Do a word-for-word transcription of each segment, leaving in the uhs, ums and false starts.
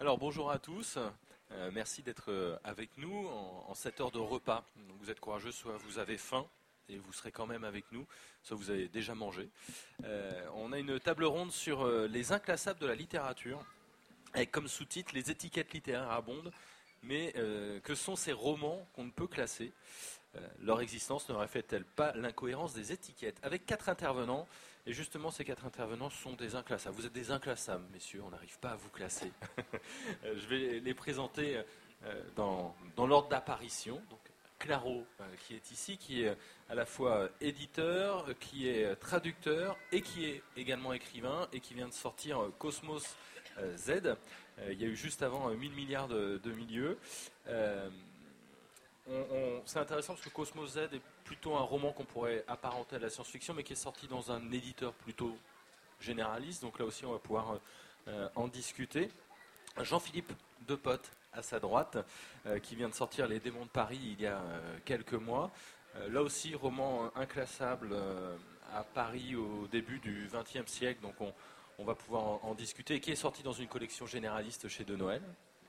Alors bonjour à tous, euh, merci d'être euh, avec nous en, en cette heure de repas. Donc, vous êtes courageux, soit vous avez faim et vous serez quand même avec nous, soit vous avez déjà mangé. Euh, on a une table ronde sur euh, les inclassables de la littérature, avec comme sous-titre les étiquettes littéraires abondent, mais euh, que sont ces romans qu'on ne peut classer? Euh, leur existence ne reflète-t-elle pas l'incohérence des étiquettes? Avec quatre intervenants, et justement ces quatre intervenants sont des inclassables. Vous êtes des inclassables, messieurs, on n'arrive pas à vous classer. Je vais les présenter euh, dans, dans l'ordre d'apparition. Donc, Claro, euh, qui est ici, qui est à la fois éditeur, qui est traducteur, et qui est également écrivain, et qui vient de sortir euh, Cosmos euh, Z. Euh, il y a eu juste avant euh, mille milliards de, de milieux. Euh, On, on, c'est intéressant parce que Cosmos Z est plutôt un roman qu'on pourrait apparenter à la science-fiction, mais qui est sorti dans un éditeur plutôt généraliste. Donc là aussi, on va pouvoir euh, en discuter. Jean-Philippe Depotte, à sa droite, euh, qui vient de sortir Les Démons de Paris il y a euh, quelques mois. Euh, là aussi, roman inclassable euh, à Paris au début du vingtième siècle. Donc on, on va pouvoir en, en discuter. Et qui est sorti dans une collection généraliste chez De Noël.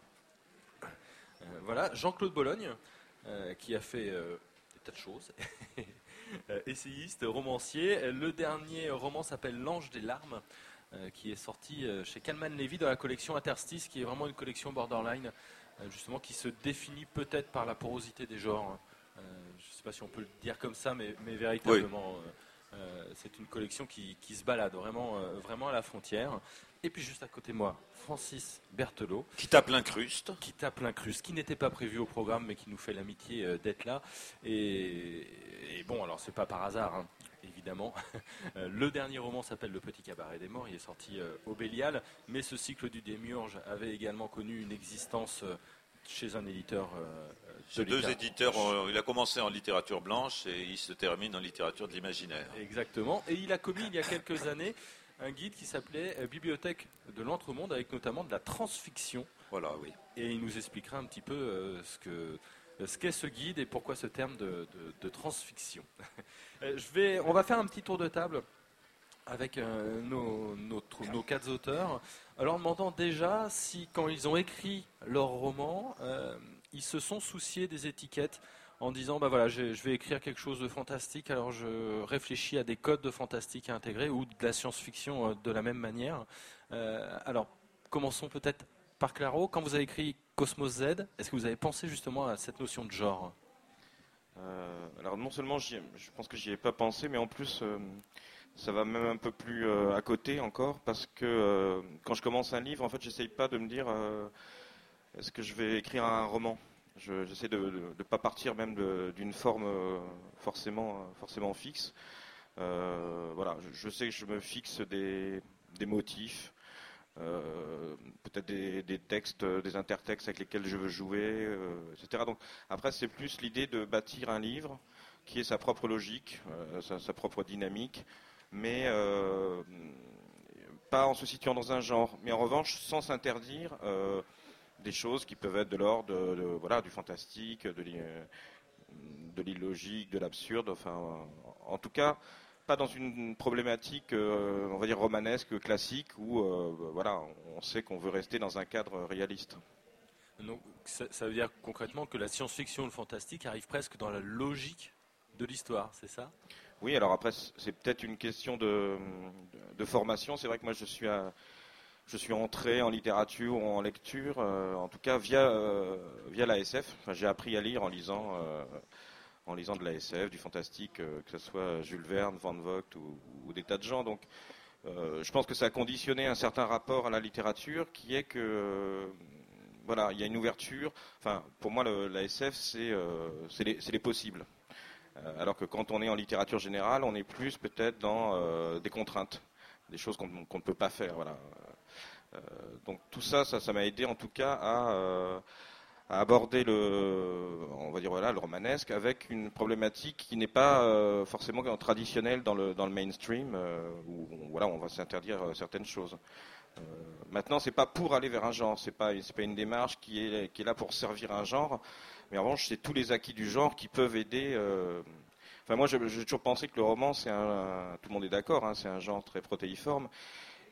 Euh, voilà, Jean-Claude Bologne. Euh, qui a fait euh, des tas de choses, euh, essayiste, romancier. Le dernier roman s'appelle L'Ange des larmes, euh, qui est sorti euh, chez Calman Levy dans la collection Interstice, qui est vraiment une collection borderline, euh, justement, qui se définit peut-être par la porosité des genres. Euh, je ne sais pas si on peut le dire comme ça, mais, mais véritablement, oui. euh, c'est une collection qui, qui se balade vraiment, euh, vraiment à la frontière. Et puis juste à côté de moi, Francis Berthelot. Qui tape l'incruste. Qui tape l'incruste, qui n'était pas prévu au programme, mais qui nous fait l'amitié euh, d'être là. Et, et bon, alors c'est pas par hasard, hein, évidemment. Le dernier roman s'appelle Le Petit Cabaret des Morts, il est sorti euh, au Bélial, mais ce cycle du Démiurge avait également connu une existence euh, chez un éditeur. Euh, de deux éditeurs, euh, il a commencé en littérature blanche et il se termine en littérature de l'imaginaire. Exactement, et il a commis il y a quelques années un guide qui s'appelait euh, Bibliothèque de l'Entremonde, avec notamment de la transfiction. Voilà, oui. Et il nous expliquera un petit peu euh, ce que euh, ce qu'est ce guide et pourquoi ce terme de, de, de transfiction. Je vais, on va faire un petit tour de table avec euh, nos, nos, nos quatre auteurs, alors demandant déjà si, quand ils ont écrit leur roman, euh, ils se sont souciés des étiquettes, en disant bah voilà, je, je vais écrire quelque chose de fantastique, alors je réfléchis à des codes de fantastique à intégrer, ou de la science-fiction euh, de la même manière. Euh, alors, commençons peut-être par Claro. Quand vous avez écrit Cosmos Z, est-ce que vous avez pensé justement à cette notion de genre? euh, Alors non seulement j'y ai, je pense que j'y ai pas pensé, mais en plus euh, ça va même un peu plus euh, à côté encore, parce que euh, quand je commence un livre, en fait, j'essaye pas de me dire euh, est-ce que je vais écrire un roman. Je, j'essaie de ne pas partir même de, d'une forme euh, forcément, forcément fixe. Euh, voilà, je, je sais que je me fixe des, des motifs, euh, peut-être des, des textes, des intertextes avec lesquels je veux jouer, euh, et cetera. Donc après, c'est plus l'idée de bâtir un livre qui ait sa propre logique, euh, sa, sa propre dynamique, mais euh, pas en se situant dans un genre, mais en revanche sans s'interdire euh, des choses qui peuvent être de l'ordre de, de, voilà, du fantastique, de, de l'illogique, de l'absurde, enfin, en tout cas, pas dans une problématique, euh, on va dire, romanesque, classique, où euh, voilà, on sait qu'on veut rester dans un cadre réaliste. Donc, ça, ça veut dire concrètement que la science-fiction et le fantastique arrivent presque dans la logique de l'histoire, c'est ça? Oui, alors après, c'est peut-être une question de, de, de formation. C'est vrai que moi, je suis à... Je suis entré en littérature ou en lecture, euh, en tout cas via euh, via la S F. Enfin, j'ai appris à lire en lisant euh, en lisant de la S F, du fantastique, euh, que ce soit Jules Verne, Van Vogt ou, ou des tas de gens. Donc, euh, je pense que ça a conditionné un certain rapport à la littérature, qui est que euh, voilà, il y a une ouverture. Enfin, pour moi, le, la S F, c'est euh, c'est les, c'est les possibles. Euh, alors que quand on est en littérature générale, on est plus peut-être dans euh, des contraintes, des choses qu'on, qu'on ne peut pas faire. Voilà. Euh, donc tout ça, ça, ça m'a aidé en tout cas à, euh, à aborder le, on va dire voilà, le romanesque avec une problématique qui n'est pas euh, forcément traditionnelle dans le dans le mainstream, euh, où on, voilà, on va s'interdire certaines choses. Euh, maintenant, c'est pas pour aller vers un genre, c'est pas c'est pas une démarche qui est qui est là pour servir un genre, mais en revanche, c'est tous les acquis du genre qui peuvent aider. Euh, Enfin, moi, j'ai toujours pensé que le roman, c'est un, tout le monde est d'accord, hein, c'est un genre très protéiforme.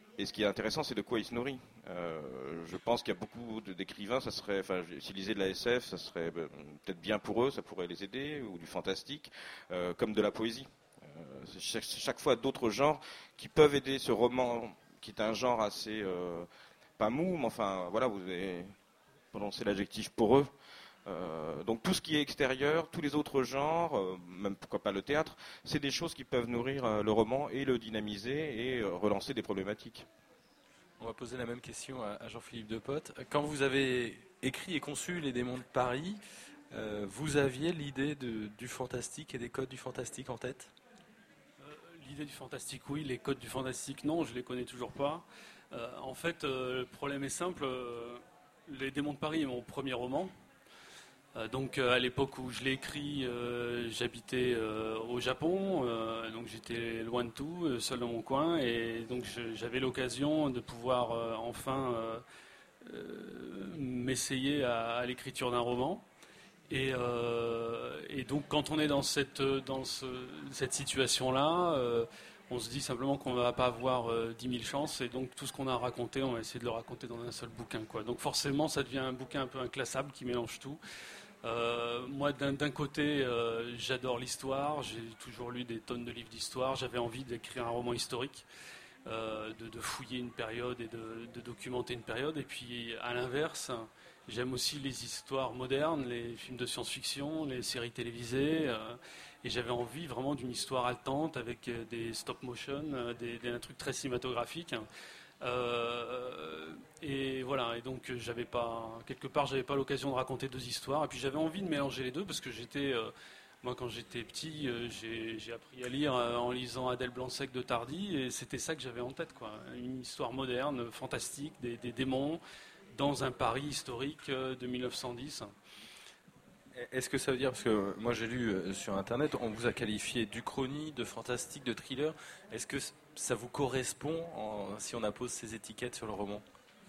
et ce qui est intéressant, c'est de quoi il se nourrit. Euh, je pense qu'il y a beaucoup de, d'écrivains, ça serait, enfin, s'ils lisaient de la S F, ça serait ben, peut-être bien pour eux, ça pourrait les aider, ou du fantastique, euh, comme de la poésie. Euh, c'est chaque, chaque fois d'autres genres qui peuvent aider ce roman, qui est un genre assez, euh, pas mou, mais enfin, voilà, vous avez prononcé l'adjectif poreux. Euh, donc tout ce qui est extérieur, tous les autres genres, euh, même pourquoi pas le théâtre, c'est des choses qui peuvent nourrir euh, le roman et le dynamiser et euh, relancer des problématiques. On va poser la même question à, à Jean-Philippe Depotte. Quand vous avez écrit et conçu Les Démons de Paris, euh, vous aviez l'idée de, du fantastique et des codes du fantastique en tête ? euh, L'idée du fantastique, oui. Les codes du fantastique, non, je les connais toujours pas. Euh, en fait, euh, le problème est simple. Euh, Les Démons de Paris est mon premier roman. Euh, donc euh, à l'époque où je l'ai écrit, euh, j'habitais euh, au Japon, euh, donc j'étais loin de tout, euh, seul dans mon coin, et donc je, j'avais l'occasion de pouvoir euh, enfin euh, euh, m'essayer à, à l'écriture d'un roman. Et, euh, et donc quand on est dans cette, dans ce, cette situation-là, euh, on se dit simplement qu'on ne va pas avoir euh, dix mille chances, et donc tout ce qu'on a raconté, on va essayer de le raconter dans un seul bouquin, quoi. Donc forcément, ça devient un bouquin un peu inclassable qui mélange tout. Euh, moi, d'un, d'un côté, euh, j'adore l'histoire, j'ai toujours lu des tonnes de livres d'histoire, j'avais envie d'écrire un roman historique, euh, de, de fouiller une période et de, de documenter une période, et puis à l'inverse, j'aime aussi les histoires modernes, les films de science-fiction, les séries télévisées, euh, et j'avais envie vraiment d'une histoire haletante avec des stop-motion, des, des, un truc très cinématographique. Euh, et voilà, et donc j'avais pas, quelque part, j'avais pas l'occasion de raconter deux histoires, et puis j'avais envie de mélanger les deux parce que j'étais, euh, moi quand j'étais petit, euh, j'ai, j'ai appris à lire euh, en lisant Adèle Blanc-Sec de Tardy, et c'était ça que j'avais en tête, quoi. Une histoire moderne, fantastique, des, des démons dans un Paris historique euh, de mille neuf cent dix. Est-ce que ça veut dire, parce que moi j'ai lu sur internet, on vous a qualifié d'uchronie, de fantastique, de thriller. Est-ce que ça vous correspond en, si on appose ces étiquettes sur le roman ?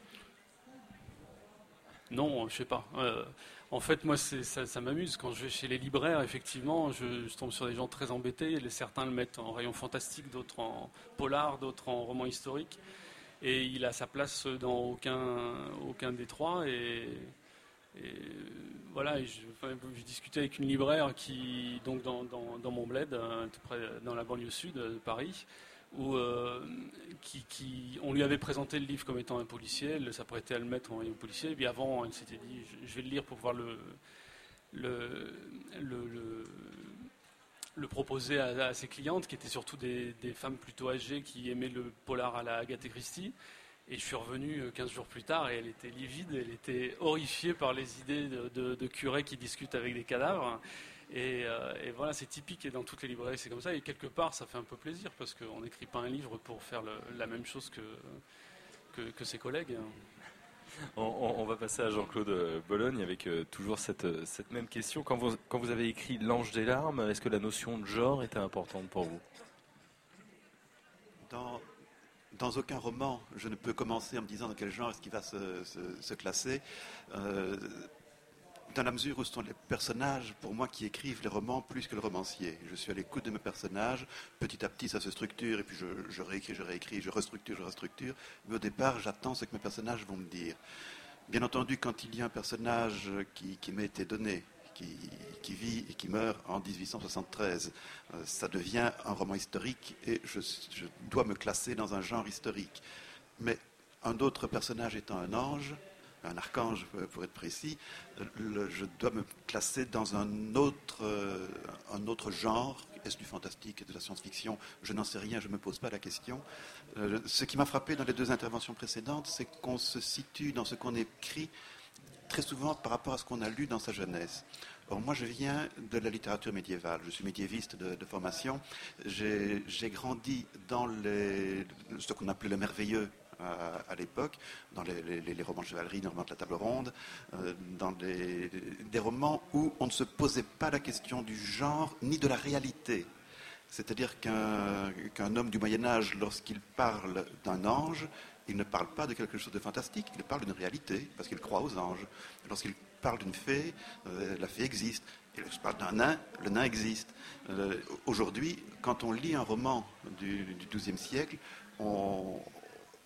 Non, je sais pas. Euh, en fait, moi, c'est, ça, ça m'amuse. Quand je vais chez les libraires, effectivement, je, je tombe sur des gens très embêtés. Certains le mettent en rayon fantastique, d'autres en polar, d'autres en roman historique. Et il a sa place dans aucun, aucun des trois. Et, et voilà, et je, enfin, j'ai discuté avec une libraire qui, donc dans, dans, dans mon bled, tout près, dans la banlieue sud de Paris, où euh, qui, qui, on lui avait présenté le livre comme étant un policier, elle s'apprêtait à le mettre en rayon policier, et puis avant, elle s'était dit, je, je vais le lire pour pouvoir le, le, le, le, le proposer à, à ses clientes, qui étaient surtout des, des femmes plutôt âgées qui aimaient le polar à la Agatha Christie. Et je suis revenu quinze jours plus tard et elle était livide, elle était horrifiée par les idées de, de, de curés qui discutent avec des cadavres. Et, euh, et voilà, c'est typique, et dans toutes les librairies c'est comme ça. Et quelque part, ça fait un peu plaisir parce qu'on n'écrit pas un livre pour faire le, la même chose que, que, que ses collègues. On, on va passer à Jean-Claude Bologne avec euh, toujours cette, cette même question. Quand vous, quand vous avez écrit L'Ange des larmes, est-ce que la notion de genre était importante pour vous ? Dans... Dans aucun roman, je ne peux commencer en me disant dans quel genre est-ce qu'il va se, se, se classer. Euh, dans la mesure où ce sont les personnages, pour moi, qui écrivent les romans plus que le romancier. Je suis à l'écoute de mes personnages, petit à petit ça se structure, et puis je, je réécris, je réécris, je restructure, je restructure. Mais au départ, j'attends ce que mes personnages vont me dire. Bien entendu, quand il y a un personnage qui, qui m'a été donné, Qui, qui vit et qui meurt en dix-huit cent soixante-treize. Euh, ça devient un roman historique et je, je dois me classer dans un genre historique. Mais un autre personnage étant un ange, un archange pour être précis, le, je dois me classer dans un autre, euh, un autre genre. Est-ce du fantastique et de la science-fiction ? Je n'en sais rien, je ne me pose pas la question. Euh, ce qui m'a frappé dans les deux interventions précédentes, c'est qu'on se situe dans ce qu'on écrit très souvent par rapport à ce qu'on a lu dans sa jeunesse. Or, moi, je viens de la littérature médiévale. Je suis médiéviste de, de formation. J'ai, j'ai grandi dans les, ce qu'on appelait le merveilleux à, à l'époque, dans les, les, les romans de chevalerie, les romans de la table ronde, euh, dans les, des romans où on ne se posait pas la question du genre ni de la réalité. C'est-à-dire qu'un, qu'un homme du Moyen-Âge, lorsqu'il parle d'un ange, il ne parle pas de quelque chose de fantastique, il parle d'une réalité, parce qu'il croit aux anges. Lorsqu'il parle d'une fée, euh, la fée existe. Et lorsqu'il parle d'un nain, le nain existe. Euh, aujourd'hui, quand on lit un roman du, du douzième siècle, on,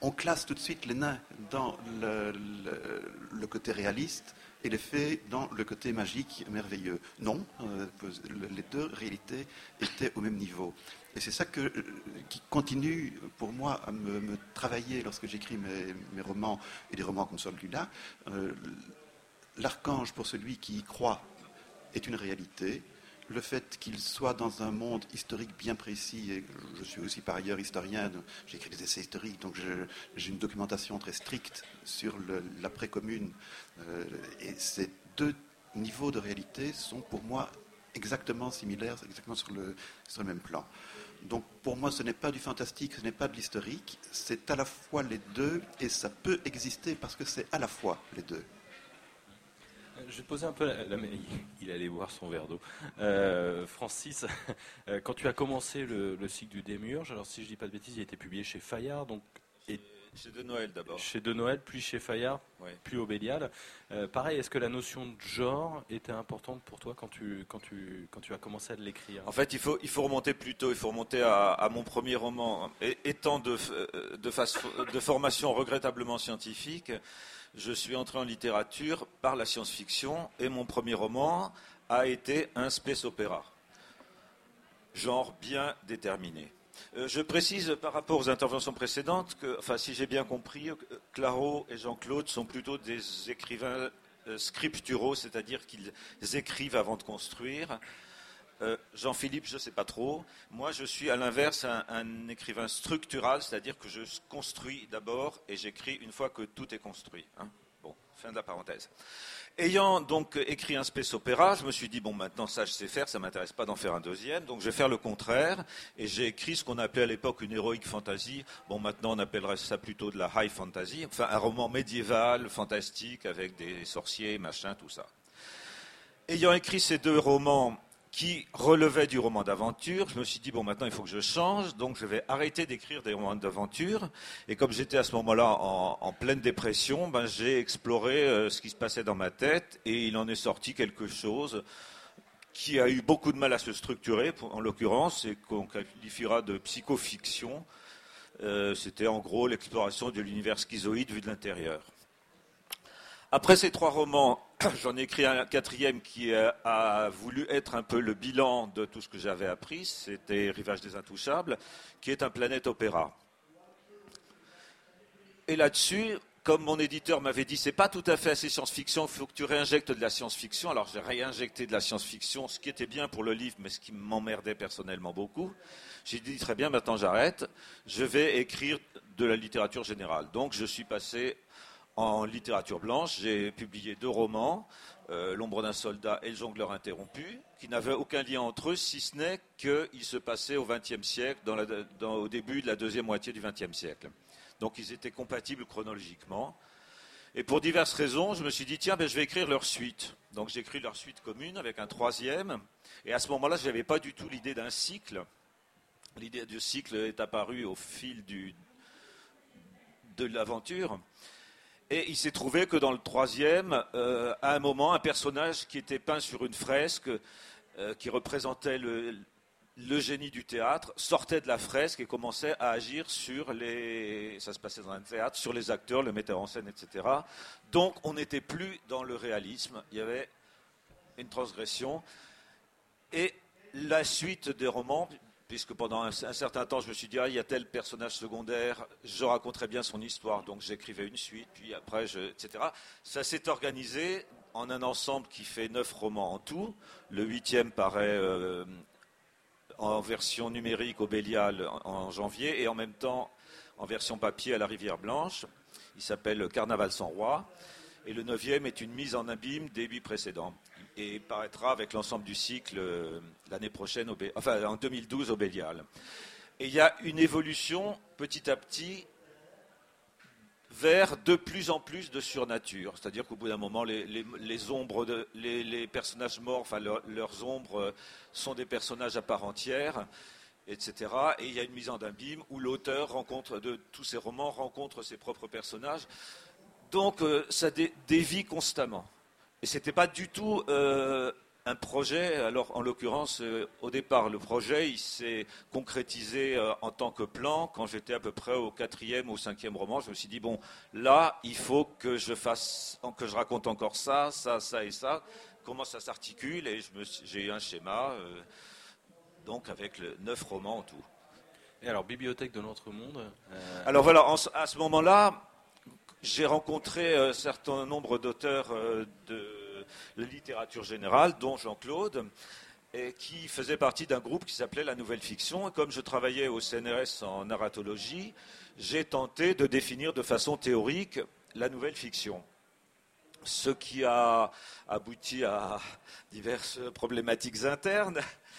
on classe tout de suite les nains dans le, le, le côté réaliste et les fées dans le côté magique, merveilleux. Non, euh, les deux réalités étaient au même niveau. Et c'est ça que, qui continue pour moi à me, me travailler lorsque j'écris mes, mes romans, et des romans comme celui-là. Euh, l'archange, pour celui qui y croit, est une réalité. Le fait qu'il soit dans un monde historique bien précis, et je suis aussi par ailleurs historien, j'écris des essais historiques, donc je, j'ai une documentation très stricte sur le, l'après-commune, euh, et ces deux niveaux de réalité sont pour moi exactement similaires, exactement sur le, sur le même plan. Donc pour moi ce n'est pas du fantastique, ce n'est pas de l'historique, c'est à la fois les deux, et ça peut exister parce que c'est à la fois les deux. Je vais te poser un peu la, la, il allait boire son verre d'eau. Euh, Francis, quand tu as commencé le, le cycle du Démiurge, alors si je dis pas de bêtises, il a été publié chez Fayard, donc et chez De Noël d'abord. Chez De Noël, puis chez Fayard, ouais. Puis au Bélial. Euh, pareil, est-ce que la notion de genre était importante pour toi quand tu quand tu quand tu as commencé à l'écrire? En fait, il faut il faut remonter plus tôt. Il faut remonter à, à mon premier roman. Et, étant de de, face, de formation regrettablement scientifique, je suis entré en littérature par la science-fiction et mon premier roman a été un space opéra. Genre bien déterminé. Euh, je précise par rapport aux interventions précédentes que, enfin, si j'ai bien compris, Claro et Jean-Claude sont plutôt des écrivains euh, scripturaux, c'est-à-dire qu'ils écrivent avant de construire. Euh, Jean-Philippe, je ne sais pas trop. Moi, je suis à l'inverse un, un écrivain structural, c'est-à-dire que je construis d'abord et j'écris une fois que tout est construit. Hein. Bon, fin de la parenthèse. Ayant donc écrit un space opéra, je me suis dit, bon, maintenant ça je sais faire, ça ne m'intéresse pas d'en faire un deuxième, donc je vais faire le contraire, et j'ai écrit ce qu'on appelait à l'époque une heroic fantasy. Bon, maintenant on appellerait ça plutôt de la high fantasy, enfin un roman médiéval, fantastique, avec des sorciers, machin, tout ça. Ayant écrit ces deux romans qui relevaient du roman d'aventure, je me suis dit, bon, maintenant il faut que je change, donc je vais arrêter d'écrire des romans d'aventure. Et comme j'étais à ce moment-là en, en pleine dépression, ben, j'ai exploré euh, ce qui se passait dans ma tête, et il en est sorti quelque chose qui a eu beaucoup de mal à se structurer, en l'occurrence, et qu'on qualifiera de psychofiction. Euh, c'était en gros l'exploration de l'univers schizoïde vu de l'intérieur. Après ces trois romans, j'en ai écrit un quatrième qui a, a voulu être un peu le bilan de tout ce que j'avais appris. C'était Rivage des Intouchables, qui est un planète opéra. Et là-dessus, comme mon éditeur m'avait dit, c'est pas tout à fait assez science-fiction, il faut que tu réinjectes de la science-fiction. Alors j'ai réinjecté de la science-fiction, ce qui était bien pour le livre, mais ce qui m'emmerdait personnellement beaucoup. J'ai dit, très bien, maintenant j'arrête, je vais écrire de la littérature générale. Donc je suis passé en littérature blanche, j'ai publié deux romans, euh, L'ombre d'un soldat et Le jongleur interrompu, qui n'avaient aucun lien entre eux, si ce n'est qu'ils se passaient au vingtième siècle, dans la, dans, au début de la deuxième moitié du vingtième siècle. Donc ils étaient compatibles chronologiquement. Et pour diverses raisons, je me suis dit, tiens, ben, je vais écrire leur suite. Donc j'ai écrit leur suite commune avec un troisième. Et à ce moment-là, je n'avais pas du tout l'idée d'un cycle. L'idée du cycle est apparue au fil du, de l'aventure. Et il s'est trouvé que dans le troisième, euh, à un moment, un personnage qui était peint sur une fresque, euh, qui représentait le, le génie du théâtre, sortait de la fresque et commençait à agir sur les... Ça se passait dans un théâtre, sur les acteurs, le metteur en scène, et cetera. Donc on n'était plus dans le réalisme, il y avait une transgression. Et la suite des romans, puisque pendant un, un certain temps, je me suis dit, ah, il y a tel personnage secondaire, je raconterais bien son histoire, donc j'écrivais une suite, puis après, je, et cetera. Ça s'est organisé en un ensemble qui fait neuf romans en tout. Le huitième paraît euh, en version numérique au Bélial en, en janvier, et en même temps en version papier à la Rivière Blanche. Il s'appelle Carnaval sans roi. Et le neuvième est une mise en abîme des huit précédents. Et paraîtra avec l'ensemble du cycle euh, l'année prochaine, au Bé... enfin en deux mille douze au Bélial. Et il y a une évolution petit à petit vers de plus en plus de surnature. C'est-à-dire qu'au bout d'un moment, les, les, les ombres, de, les, les personnages morts, enfin leur, leurs ombres sont des personnages à part entière, et cetera. Et il y a une mise en abîme où l'auteur rencontre de tous ces romans rencontre ses propres personnages. Donc euh, ça dé- dévie constamment. Et ce n'était pas du tout euh, un projet. Alors, en l'occurrence, euh, au départ, le projet, il s'est concrétisé euh, en tant que plan. Quand j'étais à peu près au quatrième ou au cinquième roman, je me suis dit, bon, là, il faut que je fasse, que je raconte encore ça, ça, ça et ça. Comment ça s'articule? Et je me suis- j'ai eu un schéma, euh, donc avec le, neuf romans en tout. Et alors, Bibliothèque de l'Autre Monde. euh, Alors voilà, en ce- à ce moment-là, j'ai rencontré un certain nombre d'auteurs euh, de la littérature générale, dont Jean-Claude, et qui faisait partie d'un groupe qui s'appelait La Nouvelle Fiction. Et comme je travaillais au C N R S en narratologie, j'ai tenté de définir de façon théorique la nouvelle fiction. Ce qui a abouti à diverses problématiques internes.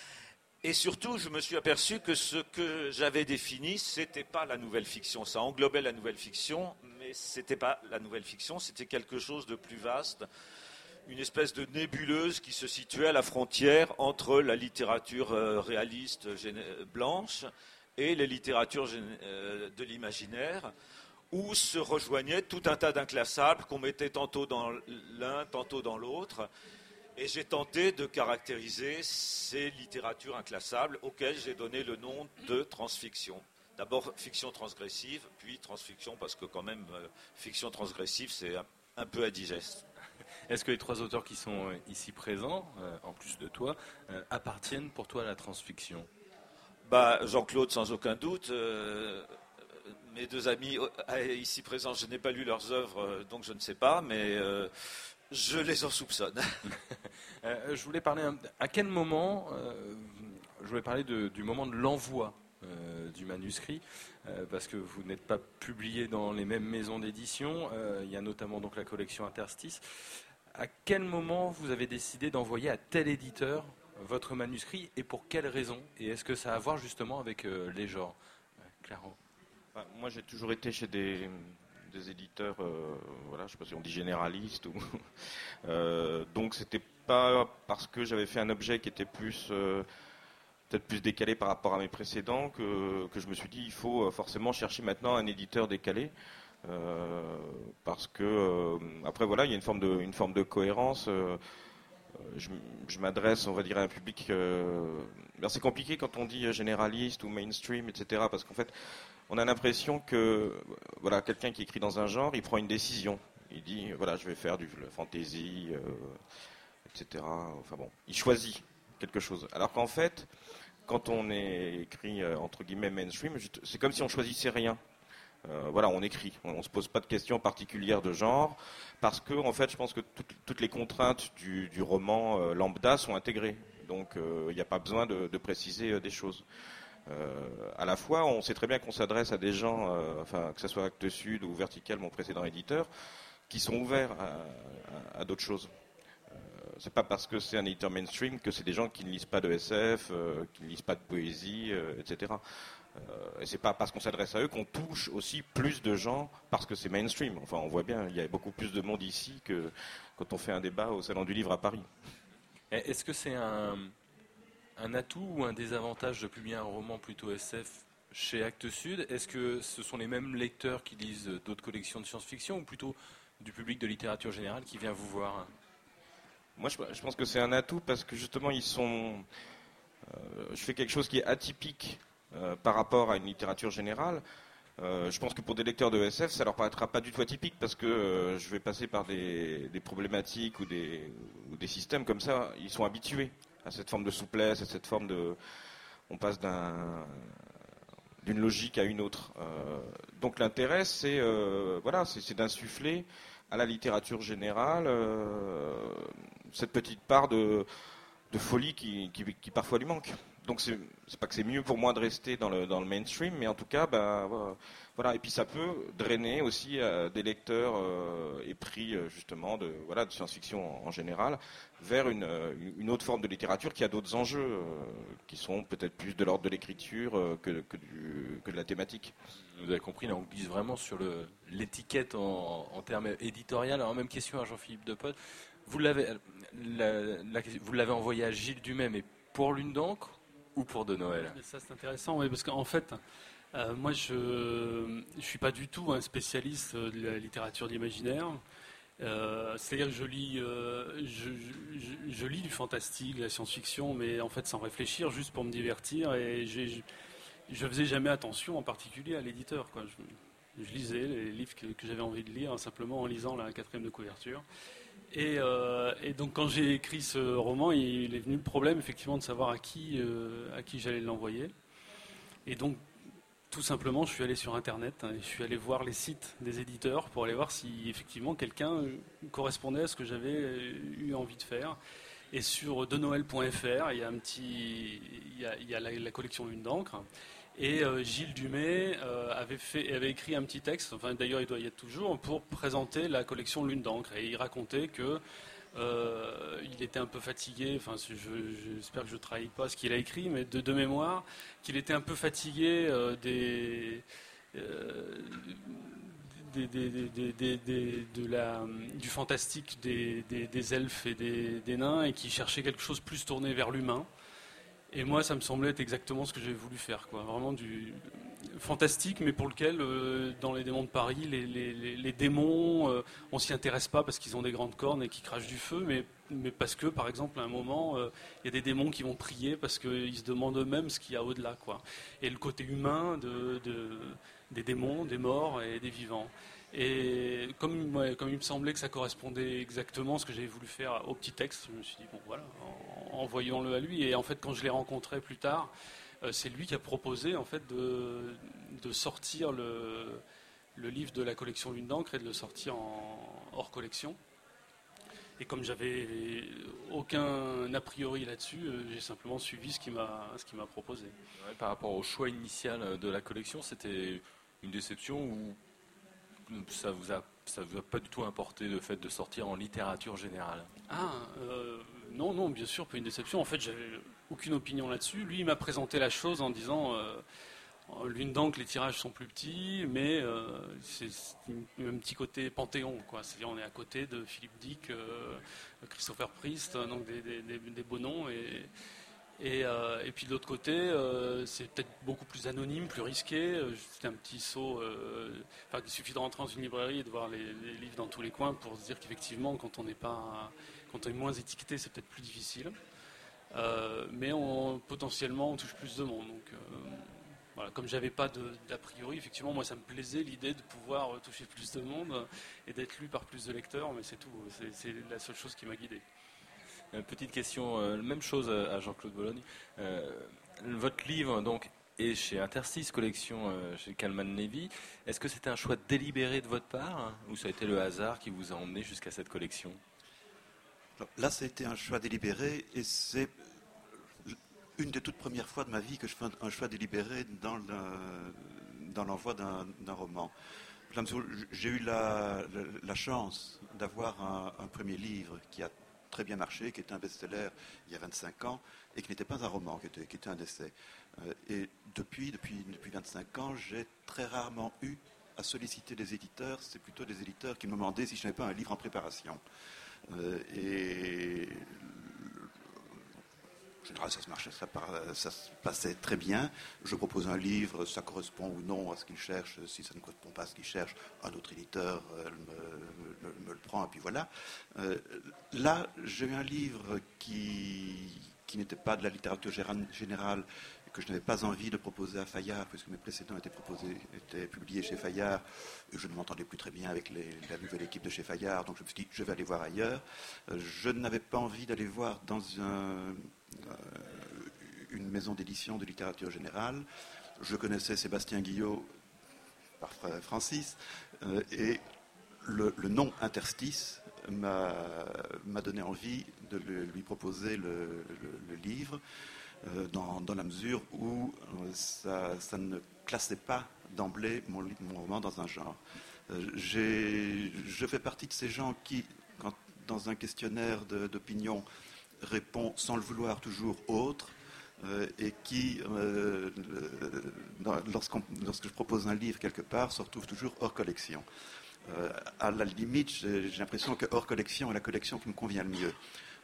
Et surtout, je me suis aperçu que ce que j'avais défini, ce n'était pas la nouvelle fiction. Ça englobait la nouvelle fiction, mais ce n'était pas la nouvelle fiction, c'était quelque chose de plus vaste, une espèce de nébuleuse qui se situait à la frontière entre la littérature euh, réaliste géné- blanche et les littératures gén- euh, de l'imaginaire, où se rejoignaient tout un tas d'inclassables qu'on mettait tantôt dans l'un, tantôt dans l'autre. Et j'ai tenté de caractériser ces littératures inclassables auxquelles j'ai donné le nom de transfiction. D'abord fiction transgressive, puis transfiction, parce que quand même, euh, fiction transgressive, c'est un, un peu indigeste. Est-ce que les trois auteurs qui sont euh, ici présents, euh, en plus de toi, euh, appartiennent pour toi à la transfiction? Bah, Jean-Claude, sans aucun doute. Euh, mes deux amis euh, ici présents, je n'ai pas lu leurs œuvres, euh, donc je ne sais pas, mais euh, je les en soupçonne. Euh, je voulais parler un- à quel moment, euh, je voulais parler de- du moment de l'envoi euh, du manuscrit, euh, parce que vous n'êtes pas publié dans les mêmes maisons d'édition. Euh, il y a notamment donc la collection Interstice. À quel moment vous avez décidé d'envoyer à tel éditeur votre manuscrit et pour quelles raisons? Et est-ce que ça a à voir justement avec euh, les genres? Euh, Claro. Enfin, moi, j'ai toujours été chez des, des éditeurs, euh, voilà, je sais pas si on dit généralistes, ou, euh, donc c'était pas parce que j'avais fait un objet qui était plus, euh, peut-être plus décalé par rapport à mes précédents que, que je me suis dit il faut forcément chercher maintenant un éditeur décalé. Euh, parce que euh, après voilà, il y a une forme de, une forme de cohérence. Euh, je, je m'adresse, on va dire, à un public. Euh, ben c'est compliqué quand on dit généraliste ou mainstream, et cetera. Parce qu'en fait, on a l'impression que voilà, quelqu'un qui écrit dans un genre, il prend une décision. Il dit voilà, je vais faire du fantasy, euh, et cetera. Enfin bon, il choisit quelque chose. Alors qu'en fait, quand on est écrit euh, entre guillemets mainstream, c'est comme si on choisissait rien. Euh, voilà, on écrit, on ne se pose pas de questions particulières de genre, parce que en fait, je pense que toutes, toutes les contraintes du, du roman euh, lambda sont intégrées. Donc, il euh, n'y a pas besoin de, de préciser euh, des choses. Euh, à la fois, on sait très bien qu'on s'adresse à des gens, euh, enfin, que ce soit Actes Sud ou Vertical, mon précédent éditeur, qui sont ouverts à, à, à d'autres choses. Euh, c'est pas parce que c'est un éditeur mainstream que c'est des gens qui ne lisent pas de S F, euh, qui ne lisent pas de poésie, euh, et cetera. Euh, et c'est pas parce qu'on s'adresse à eux qu'on touche aussi plus de gens parce que c'est mainstream. Enfin, on voit bien, il y a beaucoup plus de monde ici que quand on fait un débat au Salon du Livre à Paris. Est-ce que c'est un, un atout ou un désavantage de publier un roman plutôt S F chez Actes Sud? Est-ce que ce sont les mêmes lecteurs qui lisent d'autres collections de science-fiction ou plutôt du public de littérature générale qui vient vous voir? Moi, je, je pense que c'est un atout parce que justement, ils sont. Euh, je fais quelque chose qui est atypique euh, par rapport à une littérature générale. Euh, je pense que pour des lecteurs de S F, ça leur paraîtra pas du tout atypique parce que euh, je vais passer par des, des problématiques ou des, ou des systèmes comme ça. Ils sont habitués à cette forme de souplesse, à cette forme de. On passe d'un, d'une logique à une autre. Euh, donc l'intérêt, c'est euh, voilà, c'est, c'est d'insuffler à la littérature générale euh, cette petite part de, de folie qui, qui, qui parfois lui manque. Donc c'est, c'est pas que c'est mieux pour moi de rester dans le, dans le mainstream, mais en tout cas, ben, voilà. Et puis ça peut drainer aussi euh, des lecteurs euh, épris euh, justement de, voilà, de science-fiction en, en général vers une, une autre forme de littérature qui a d'autres enjeux, euh, qui sont peut-être plus de l'ordre de l'écriture euh, que, que, du, que de la thématique. Vous avez compris, là on glisse vraiment sur le, l'étiquette en, en termes éditorial. Alors même question à Jean-Philippe Depote. Vous l'avez, la, la, vous l'avez envoyé à Gilles Dumais, mais pour Lune d'encre ou pour De Noël? Ça c'est intéressant, oui, parce qu'en fait, euh, moi je ne suis pas du tout un spécialiste de la littérature d'imaginaire. Euh, c'est-à-dire que je lis, euh, je, je, je lis du fantastique, de la science-fiction, mais en fait sans réfléchir, juste pour me divertir. Et j'ai, je faisais jamais attention en particulier à l'éditeur, quoi. Je, je lisais les livres que, que j'avais envie de lire, simplement en lisant la quatrième de couverture. Et, euh, et donc quand j'ai écrit ce roman, il est venu le problème effectivement de savoir à qui, euh, à qui j'allais l'envoyer. Et donc tout simplement, je suis allé sur Internet, hein, et je suis allé voir les sites des éditeurs pour aller voir si effectivement quelqu'un correspondait à ce que j'avais eu envie de faire. Et sur de noël point f r, il y a un petit, il y a, il y a la, la collection Lune d'encre. Et euh, Gilles Dumay euh, avait, fait, avait écrit un petit texte, enfin d'ailleurs il doit y être toujours, pour présenter la collection Lune d'encre. Et il racontait que Euh, il était un peu fatigué, enfin, je, j'espère que je ne trahis pas ce qu'il a écrit, mais de, de mémoire, qu'il était un peu fatigué euh, des, euh, des, des, des, des, des, de la, du fantastique des, des, des elfes et des, des nains, et qu'il cherchait quelque chose plus tourné vers l'humain. Et moi, ça me semblait être exactement ce que j'ai voulu faire, quoi. Vraiment du fantastique, mais pour lequel, euh, dans les démons de Paris, les, les, les, les démons, euh, on s'y intéresse pas parce qu'ils ont des grandes cornes et qu'ils crachent du feu, mais, mais parce que, par exemple, à un moment, il euh, y a des démons qui vont prier parce qu'ils se demandent eux-mêmes ce qu'il y a au-delà, quoi. Et le côté humain de, de, des démons, des morts et des vivants. Et comme, ouais, comme il me semblait que ça correspondait exactement à ce que j'avais voulu faire au petit texte, je me suis dit, bon voilà, envoyons-le à lui. Et en fait, quand je l'ai rencontré plus tard, euh, c'est lui qui a proposé en fait, de, de sortir le, le livre de la collection Lune d'encre et de le sortir en hors collection. Et comme j'avais aucun a priori là-dessus, euh, j'ai simplement suivi ce qu'il m'a, ce qu'il m'a proposé. Ouais, par rapport au choix initial de la collection, c'était une déception ou ça vous a, ça vous a pas du tout importé le fait de sortir en littérature générale? Ah, euh, non, non, bien sûr, pas une déception. En fait, j'avais aucune opinion là-dessus. Lui, il m'a présenté la chose en disant euh, Lune d'encre, les tirages sont plus petits, mais euh, c'est, c'est un petit côté Panthéon, quoi. C'est-à-dire, on est à côté de Philippe Dick, euh, Christopher Priest, donc des, des, des, des beaux noms. Et, et, euh, et puis de l'autre côté, euh, c'est peut-être beaucoup plus anonyme, plus risqué. C'était un petit saut. Euh, enfin, il suffit de rentrer dans une librairie et de voir les, les livres dans tous les coins pour se dire qu'effectivement, quand on n'est pas, quand on est moins étiqueté, c'est peut-être plus difficile. Euh, mais on, potentiellement, on touche plus de monde. Donc, euh, voilà, comme j'avais pas de, d'a priori, effectivement, moi, ça me plaisait l'idée de pouvoir toucher plus de monde et d'être lu par plus de lecteurs. Mais c'est tout. C'est, c'est la seule chose qui m'a guidé. Petite question, euh, même chose à Jean-Claude Bologne. Euh, votre livre donc est chez Interstice Collection, euh, chez Calman Levy. Est-ce que c'était un choix délibéré de votre part, hein, ou ça a été le hasard qui vous a emmené jusqu'à cette collection? Là, ça a été un choix délibéré, et c'est une des toutes premières fois de ma vie que je fais un choix délibéré dans, le, dans l'envoi d'un, d'un roman. J'ai eu la, la, la chance d'avoir un, un premier livre qui a très bien marché, qui était un best-seller il y a vingt-cinq ans, et qui n'était pas un roman, qui était, qui était un essai. Euh, et depuis, depuis, depuis vingt-cinq ans, j'ai très rarement eu à solliciter des éditeurs. C'est plutôt des éditeurs qui me demandaient si je n'avais pas un livre en préparation. Euh, et en général, ça se marchait, ça, ça se passait très bien. Je propose un livre, ça correspond ou non à ce qu'il cherche. Si ça ne correspond pas à ce qu'il cherche, un autre éditeur euh, me, me, me le prend, et puis voilà. Euh, là, j'ai eu un livre qui, qui n'était pas de la littérature générale, que je n'avais pas envie de proposer à Fayard, puisque mes précédents étaient, proposés, étaient publiés chez Fayard, et je ne m'entendais plus très bien avec les, la nouvelle équipe de chez Fayard, donc je me suis dit, je vais aller voir ailleurs. Euh, je n'avais pas envie d'aller voir dans un... une maison d'édition de littérature générale. Je connaissais Sébastien Guillot par Francis, euh, et le, le nom Interstice m'a, m'a donné envie de le, lui proposer le, le, le livre, euh, dans, dans la mesure où euh, ça, ça ne classait pas d'emblée mon, mon roman dans un genre. Euh, j'ai, je fais partie de ces gens qui, quand, dans un questionnaire de, d'opinion, répond sans le vouloir toujours autre, euh, et qui, euh, lorsqu'on, lorsque je propose un livre quelque part, se retrouve toujours hors collection. Euh, à la limite, j'ai, j'ai l'impression que hors collection est la collection qui me convient le mieux.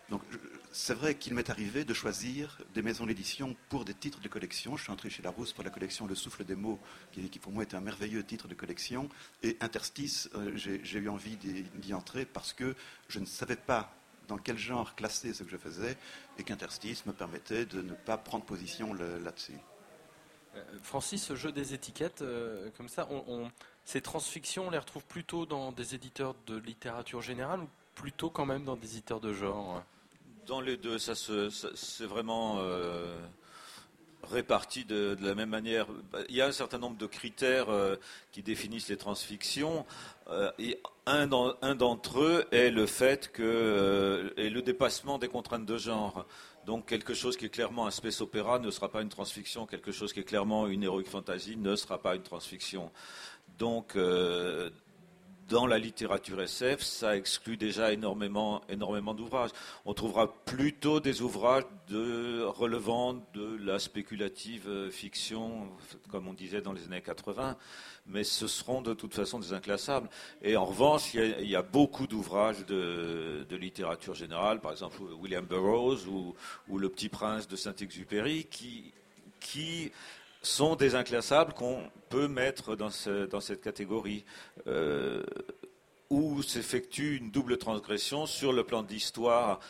Donc, c'est vrai qu'il m'est arrivé de choisir des maisons d'édition pour des titres de collection. Je suis entré chez Larousse pour la collection Le Souffle des mots, qui, qui pour moi était un merveilleux titre de collection. Et Interstice, euh, j'ai, j'ai eu envie d'y, d'y entrer parce que je ne savais pas dans quel genre classer ce que je faisais et qu'Interstice me permettait de ne pas prendre position le, là-dessus. Euh, Francis, ce jeu des étiquettes, euh, comme ça, on, on, ces transfictions, on les retrouve plutôt dans des éditeurs de littérature générale ou plutôt quand même dans des éditeurs de genre? Dans les deux, ça, se, ça c'est vraiment euh, réparti de, de la même manière. Il y a un certain nombre de critères euh, qui définissent les transfictions. Euh, et un, dans, un d'entre eux est le fait que euh, est le dépassement des contraintes de genre. Donc quelque chose qui est clairement un space opéra ne sera pas une transfiction. Quelque chose qui est clairement une heroic fantasy ne sera pas une transfiction. Donc euh, dans la littérature S F, ça exclut déjà énormément, énormément d'ouvrages. On trouvera plutôt des ouvrages de, relevant de la spéculative fiction, comme on disait dans les années quatre-vingts, mais ce seront de toute façon des inclassables. Et en revanche, il y a, il y a beaucoup d'ouvrages de, de littérature générale, par exemple William Burroughs ou, ou Le Petit Prince de Saint-Exupéry, qui... qui sont des inclassables qu'on peut mettre dans, ce, dans cette catégorie, euh, où s'effectue une double transgression sur le plan de l'histoire,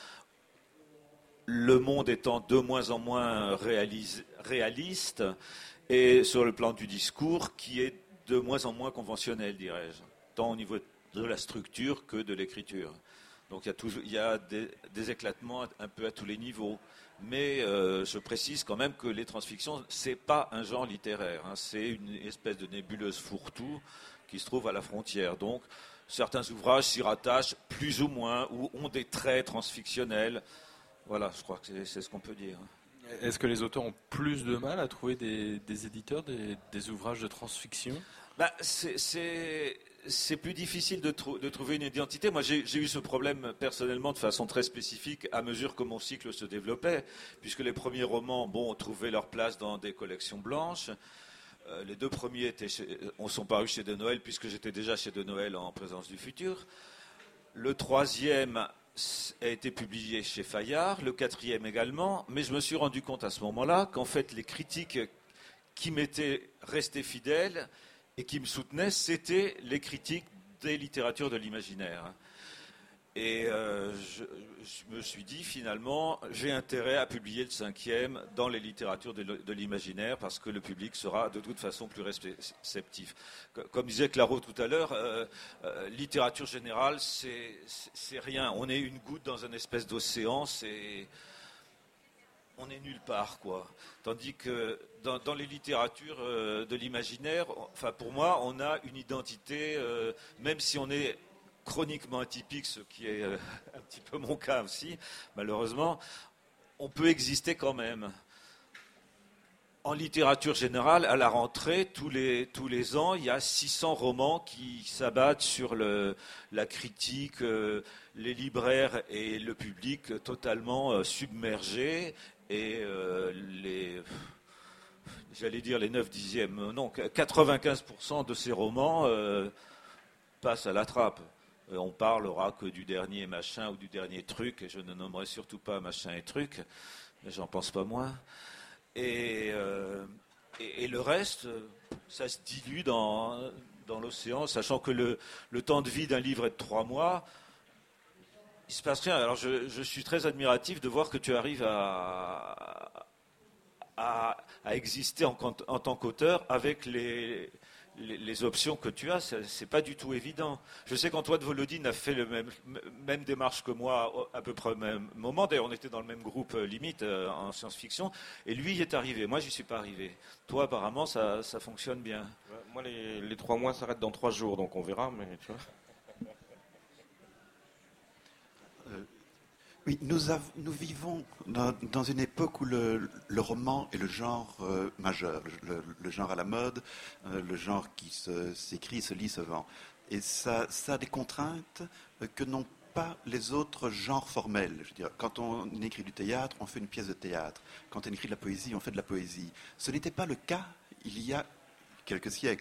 le monde étant de moins en moins réalise, réaliste, et sur le plan du discours, qui est de moins en moins conventionnel, dirais-je, tant au niveau de la structure que de l'écriture. Donc il y a, toujours, il y a des, des éclatements un peu à tous les niveaux. Mais euh, je précise quand même que les transfictions, ce n'est pas un genre littéraire. Hein, c'est une espèce de nébuleuse fourre-tout qui se trouve à la frontière. Donc certains ouvrages s'y rattachent plus ou moins ou ont des traits transfictionnels. Voilà, je crois que c'est, c'est ce qu'on peut dire. Est-ce que les auteurs ont plus de mal à trouver des, des éditeurs, des, des ouvrages de transfiction? Bah, c'est, c'est, c'est plus difficile de, trou- de trouver une identité. Moi, j'ai, j'ai eu ce problème personnellement de façon très spécifique à mesure que mon cycle se développait, puisque les premiers romans, bon, trouvaient leur place dans des collections blanches. Euh, les deux premiers étaient chez, on sont parus chez De Noël, puisque j'étais déjà chez De Noël en présence du futur. Le troisième a été publié chez Fayard, le quatrième également, mais je me suis rendu compte à ce moment-là qu'en fait, les critiques qui m'étaient restés fidèles et qui me soutenaient, c'était les critiques des littératures de l'imaginaire. Et euh, je, je me suis dit, finalement, j'ai intérêt à publier le cinquième dans les littératures de, de l'imaginaire, parce que le public sera de toute façon plus réceptif. Comme disait Claro tout à l'heure, euh, euh, littérature générale, c'est, c'est, c'est rien. On est une goutte dans une espèce d'océan, c'est... on est nulle part, quoi. Tandis que dans, dans les littératures euh, de l'imaginaire, enfin pour moi, on a une identité, euh, même si on est chroniquement atypique, ce qui est euh, un petit peu mon cas aussi, malheureusement, on peut exister quand même. En littérature générale, à la rentrée, tous les, tous les ans, il y a six cents romans qui s'abattent sur le, la critique, euh, les libraires et le public totalement euh, submergés. Et euh, les, j'allais dire les neuf dixièmes, non, quatre-vingt-quinze pour cent de ces romans euh, passent à la trappe. Euh, on parlera que du dernier machin ou du dernier truc, et je ne nommerai surtout pas machin et truc, mais j'en pense pas moins. Et, euh, et, et le reste, ça se dilue dans, dans l'océan, sachant que le, le temps de vie d'un livre est de trois mois. Il se passe rien. Alors je, je suis très admiratif de voir que tu arrives à, à, à exister en, en tant qu'auteur avec les, les, les options que tu as. C'est, c'est pas du tout évident. Je sais qu'Antoine Volodine a fait le même, même démarche que moi à peu près au même moment. D'ailleurs, on était dans le même groupe limite en science-fiction. Et lui y est arrivé. Moi, j'y suis pas arrivé. Toi, apparemment, ça, ça fonctionne bien. Moi, les, les trois mois s'arrêtent dans trois jours, donc on verra. Mais tu vois. Oui, nous, av- nous vivons dans, dans une époque où le, le roman est le genre euh, majeur, le, le genre à la mode, euh, le genre qui se, s'écrit, se lit, se vend. Et ça, ça a des contraintes euh, que n'ont pas les autres genres formels. Je veux dire, quand on écrit du théâtre, on fait une pièce de théâtre. Quand on écrit de la poésie, on fait de la poésie. Ce n'était pas le cas il y a quelques siècles.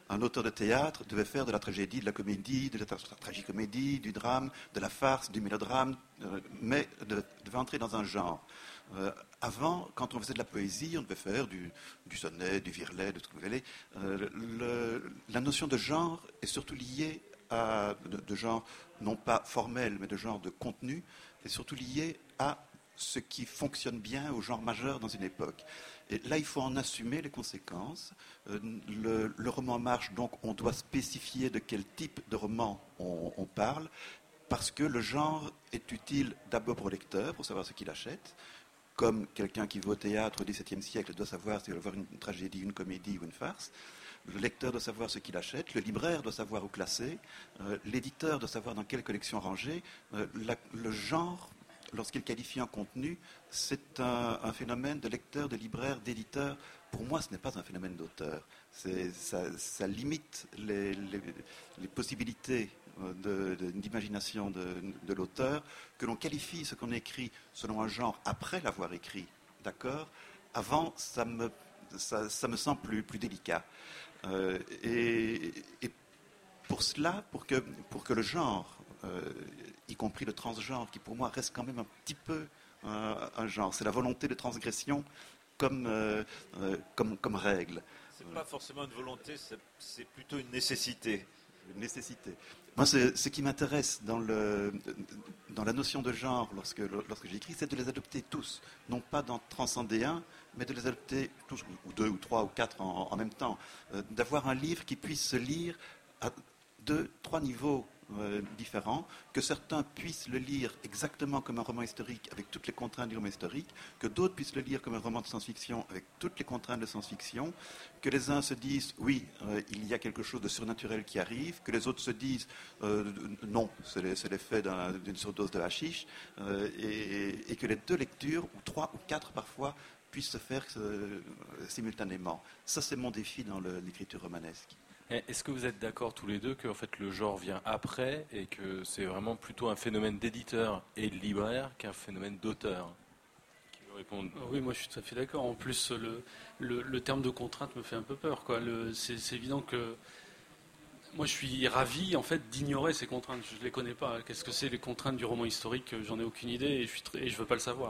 Un auteur de théâtre devait faire de la tragédie, de la comédie, de la tra- tragicomédie, du drame, de la farce, du mélodrame, euh, mais de- devait entrer dans un genre. Euh, avant, quand on faisait de la poésie, on devait faire du, du sonnet, du virlet, de tout ce que vous voulez. Euh, le- la notion de genre est surtout liée à de, de genre non pas formel, mais de genre de contenu, est surtout liée à ce qui fonctionne bien au genre majeur dans une époque. Et là, il faut en assumer les conséquences. Euh, le, le roman marche, donc on doit spécifier de quel type de roman on, on parle, parce que le genre est utile d'abord pour le lecteur, pour savoir ce qu'il achète, comme quelqu'un qui va au théâtre au dix-septième siècle doit savoir s'il va voir une tragédie, une comédie ou une farce. Le lecteur doit savoir ce qu'il achète, le libraire doit savoir où classer, euh, l'éditeur doit savoir dans quelle collection ranger. Euh, la, le genre, lorsqu'il qualifie un contenu, c'est un, un phénomène de lecteur, de libraire, d'éditeur. Pour moi, ce n'est pas un phénomène d'auteur. C'est, ça, ça limite les, les, les possibilités de, de, d'imagination de, de l'auteur, que l'on qualifie ce qu'on écrit selon un genre après l'avoir écrit. D'accord ? Avant, ça me, ça, ça me semble plus, plus délicat. Euh, et, et pour cela, pour que, pour que le genre, euh, y compris le transgenre, qui pour moi reste quand même un petit peu euh, un genre, c'est la volonté de transgression comme, euh, euh, comme, comme règle. C'est pas forcément une volonté, c'est, c'est plutôt une nécessité. Une nécessité. Moi, c'est, ce qui m'intéresse dans, le, dans la notion de genre, lorsque, lorsque j'écris, c'est de les adopter tous. Non pas d'en transcender un, mais de les adopter tous, ou deux, ou trois, ou quatre en, en même temps. Euh, d'avoir un livre qui puisse se lire à deux, trois niveaux euh, différents, que certains puissent le lire exactement comme un roman historique, avec toutes les contraintes du roman historique, que d'autres puissent le lire comme un roman de science-fiction, avec toutes les contraintes de science-fiction, que les uns se disent, oui, euh, il y a quelque chose de surnaturel qui arrive, que les autres se disent, euh, non, c'est, c'est l'effet d'un, d'une surdose de hashish, euh, et, et que les deux lectures, ou trois ou quatre parfois, puissent se faire euh, simultanément. Ça, c'est mon défi dans le, l'écriture romanesque. Est-ce que vous êtes d'accord tous les deux que en fait, le genre vient après et que c'est vraiment plutôt un phénomène d'éditeur et de libraire qu'un phénomène d'auteur ? Qui me répondent. Oui, moi je suis tout à fait d'accord. En plus, le, le, le terme de contrainte me fait un peu peur, quoi. Le, c'est, c'est évident que moi je suis ravi en fait d'ignorer ces contraintes. Je ne les connais pas. Qu'est-ce que c'est les contraintes du roman historique ? J'en ai aucune idée et je ne veux pas le savoir.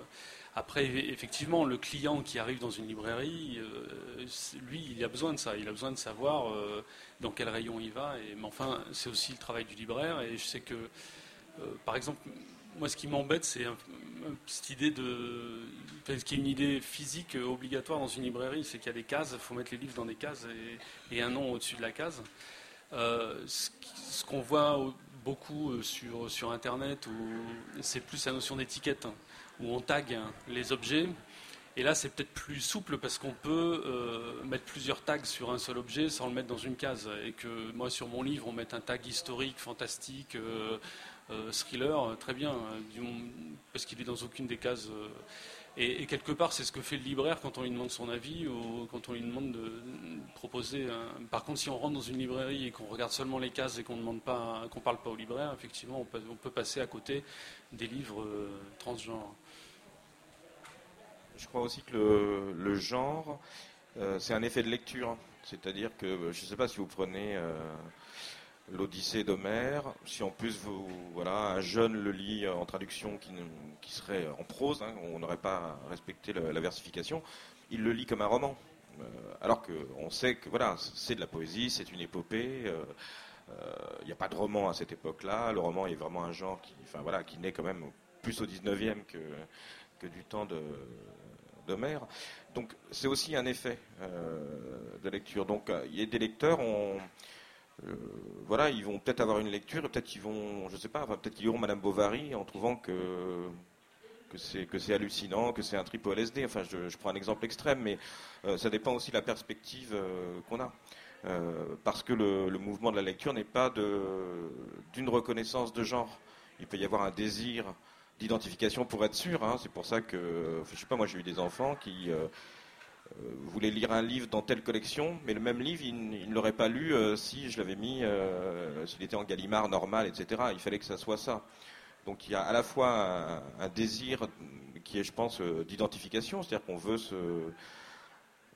Après, effectivement, le client qui arrive dans une librairie, euh, lui, il a besoin de ça. Il a besoin de savoir euh, dans quel rayon il va. Et, mais enfin, c'est aussi le travail du libraire. Et je sais que, euh, par exemple, moi, ce qui m'embête, c'est un, un, cette idée de... Parce qu'il y a une idée physique obligatoire dans une librairie, c'est qu'il y a des cases, il faut mettre les livres dans des cases et, et un nom au-dessus de la case. Euh, ce, ce qu'on voit beaucoup sur, sur Internet, où c'est plus la notion d'étiquette, hein, où on tag les objets. Et là, c'est peut-être plus souple parce qu'on peut euh, mettre plusieurs tags sur un seul objet sans le mettre dans une case. Et que moi, sur mon livre, on met un tag historique, fantastique, euh, euh, thriller, très bien, du, parce qu'il est dans aucune des cases. Euh, et, et quelque part, c'est ce que fait le libraire quand on lui demande son avis ou quand on lui demande de proposer. Un... Par contre, si on rentre dans une librairie et qu'on regarde seulement les cases et qu'on ne demande pas, qu'on parle pas au libraire, effectivement, on peut, on peut passer à côté des livres euh, transgenres. Je crois aussi que le, le genre, euh, c'est un effet de lecture. C'est-à-dire que, je ne sais pas si vous prenez euh, l'Odyssée d'Homère, si en plus vous, voilà, un jeune le lit en traduction qui, ne, qui serait en prose, hein, on n'aurait pas respecté le, la versification, il le lit comme un roman. Euh, alors qu'on sait que voilà, c'est de la poésie, c'est une épopée. Euh, il n'y a pas de roman à cette époque-là. Le roman est vraiment un genre qui, enfin, voilà, qui naît quand même plus au dix-neuvième que, que du temps de... d'Homère. Donc c'est aussi un effet euh, de lecture. Donc euh, il y a des lecteurs, on, euh, voilà, ils vont peut-être avoir une lecture, et peut-être qu'ils vont, je sais pas, enfin, peut-être qu'ils liront Madame Bovary en trouvant que que c'est que c'est hallucinant, que c'est un trip au L S D. Enfin, je, je prends un exemple extrême, mais euh, ça dépend aussi de la perspective euh, qu'on a. Euh, parce que le, le mouvement de la lecture n'est pas de, d'une reconnaissance de genre. Il peut y avoir un désir d'identification pour être sûr, hein. C'est pour ça que, je sais pas, moi j'ai eu des enfants qui euh, euh, voulaient lire un livre dans telle collection, mais le même livre, ils, ils ne l'auraient pas lu euh, si je l'avais mis, euh, s'il était en Gallimard, normal, et cetera. Il fallait que ça soit ça. Donc il y a à la fois un, un désir qui est, je pense, euh, d'identification, c'est-à-dire qu'on veut se...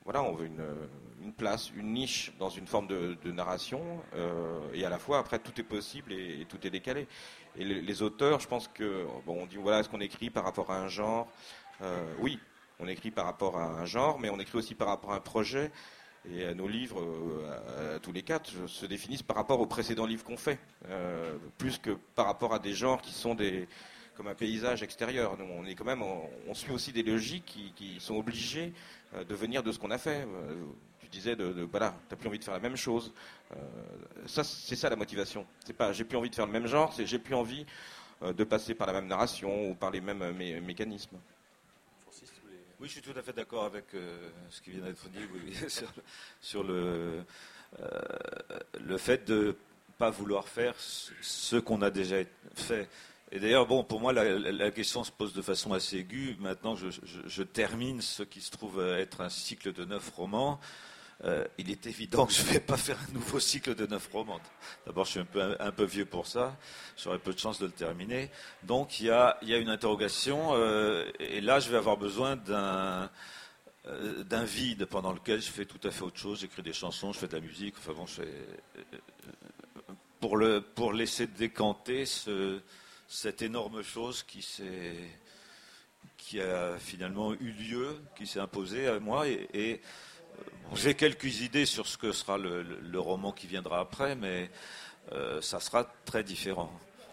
voilà, on veut une, une place, une niche dans une forme de, de narration, euh, et à la fois, après, tout est possible et, et tout est décalé. Et les, les auteurs, je pense que, bon, on dit, voilà, est-ce qu'on écrit par rapport à un genre ? euh, Oui, on écrit par rapport à un genre, mais on écrit aussi par rapport à un projet. Et à nos livres, euh, à, à tous les quatre, se définissent par rapport aux précédents livres qu'on fait, euh, plus que par rapport à des genres qui sont des, comme un paysage extérieur. Nous, on est quand même, on, on suit aussi des logiques qui, qui sont obligées euh, de venir de ce qu'on a fait. Euh, tu disais, de, de, voilà, t'as plus envie de faire la même chose. Euh, ça, c'est ça la motivation. C'est pas, j'ai plus envie de faire le même genre, c'est j'ai plus envie euh, de passer par la même narration ou par les mêmes mé- mécanismes. Oui, je suis tout à fait d'accord avec euh, ce qui vient d'être dit oui, sur, sur le, euh, le fait de ne pas vouloir faire ce qu'on a déjà fait. Et d'ailleurs, bon, pour moi, la, la question se pose de façon assez aiguë. Maintenant, je, je, je termine ce qui se trouve être un cycle de neuf romans. Euh, il est évident que je ne vais pas faire un nouveau cycle de neuf romans. D'abord, je suis un peu, un, un peu vieux pour ça. J'aurais peu de chance de le terminer. Donc, il y a, il y a une interrogation. Euh, et là, je vais avoir besoin d'un, euh, d'un vide pendant lequel je fais tout à fait autre chose. J'écris des chansons, je fais de la musique. Enfin bon, je fais, euh, pour, le, pour laisser décanter ce, cette énorme chose qui s'est, qui a finalement eu lieu, qui s'est imposée à moi. Et, et j'ai quelques idées sur ce que sera le, le, le roman qui viendra après, mais euh, ça sera très différent.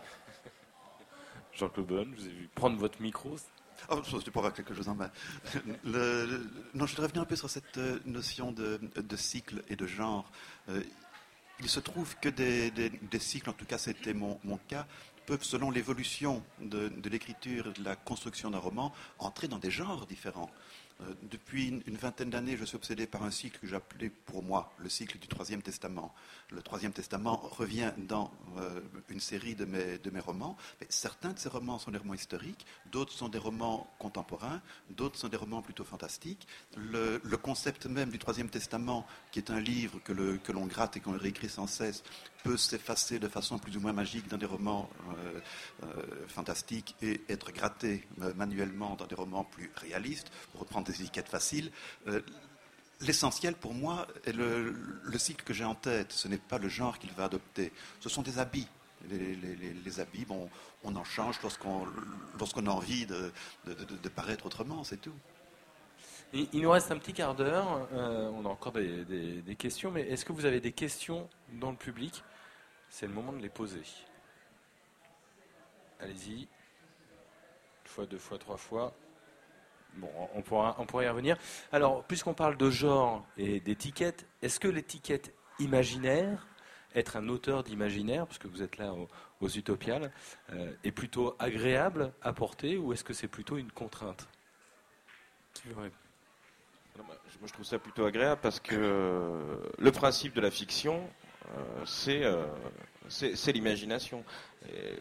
Jean-Claude Bonne, je vous ai vu prendre votre micro. Oh, je peux avoir quelque chose en main. Le, le, non, je voudrais revenir un peu sur cette notion de, de cycle et de genre. Euh, il se trouve que des, des, des cycles, en tout cas c'était mon, mon cas, peuvent, selon l'évolution de, de l'écriture et de la construction d'un roman, entrer dans des genres différents. Euh, depuis une, une vingtaine d'années, je suis obsédé par un cycle que j'appelais pour moi le cycle du Troisième Testament. Le Troisième Testament revient dans euh, une série de mes, de mes romans. Mais certains de ces romans sont des romans historiques, d'autres sont des romans contemporains, d'autres sont des romans plutôt fantastiques. Le, le concept même du Troisième Testament, qui est un livre que, le, que l'on gratte et qu'on réécrit sans cesse, peut s'effacer de façon plus ou moins magique dans des romans euh, euh, fantastiques et être gratté euh, manuellement dans des romans plus réalistes, pour reprendre des étiquettes faciles. Euh, l'essentiel pour moi est le, le cycle que j'ai en tête. Ce n'est pas le genre qu'il va adopter. Ce sont des habits. Les, les, les, les habits, bon, on en change lorsqu'on, lorsqu'on a envie de, de, de, de paraître autrement, c'est tout. Il, il nous reste un petit quart d'heure. Euh, on a encore des, des, des questions, mais est-ce que vous avez des questions dans le public ? C'est le moment de les poser. Allez-y. Une fois, deux fois, trois fois. Bon, on pourra, on pourra y revenir. Alors, puisqu'on parle de genre et d'étiquette, est-ce que l'étiquette imaginaire, être un auteur d'imaginaire, parce que vous êtes là aux, aux Utopiales, euh, est plutôt agréable à porter, ou est-ce que c'est plutôt une contrainte ? Qui veut répondre ? Moi, je trouve ça plutôt agréable parce que euh, le principe de la fiction, euh, c'est, euh, c'est, c'est l'imagination. Et,